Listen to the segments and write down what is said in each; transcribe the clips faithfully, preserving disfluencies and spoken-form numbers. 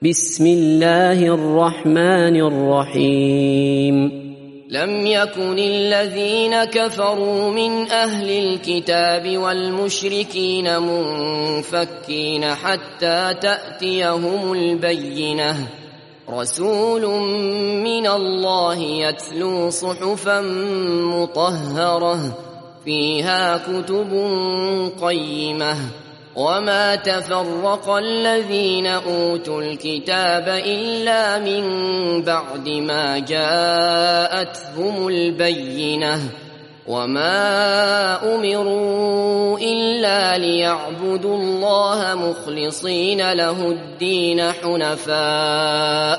بسم الله الرحمن الرحيم لم يكن الذين كفروا من أهل الكتاب والمشركين منفكين حتى تأتيهم البينة رسول من الله يتلو صحفا مطهرة فيها كتب قيمة وما تفرق الذين أوتوا الكتاب إلا من بعد ما جاءتهم البينة وما أمروا إلا ليعبدوا الله مخلصين له الدين حنفاء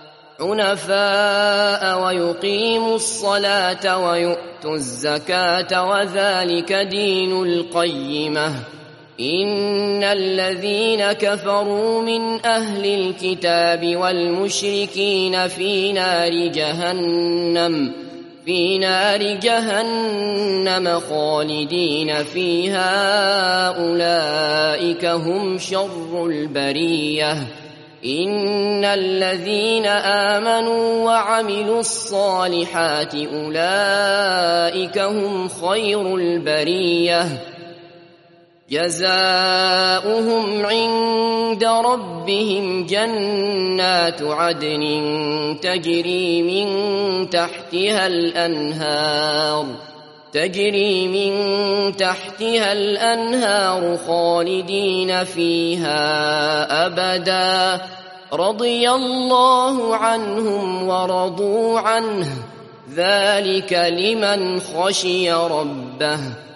حنفاء ويقيموا الصلاة ويؤتوا الزكاة وذلك دين القيمة إن الذين كفروا من أهل الكتاب والمشركين في نار جهنم في نار جهنم خالدين فيها أولئك هم شر البرية إن الذين آمنوا وعملوا الصالحات أولئك هم خير البرية جزاؤهم عند ربهم جنات عدن تجري من تحتها الأنهار تجري من تحتها الأنهار خالدين فيها أبدا رضي الله عنهم ورضوا عنه ذلك لمن خشي ربه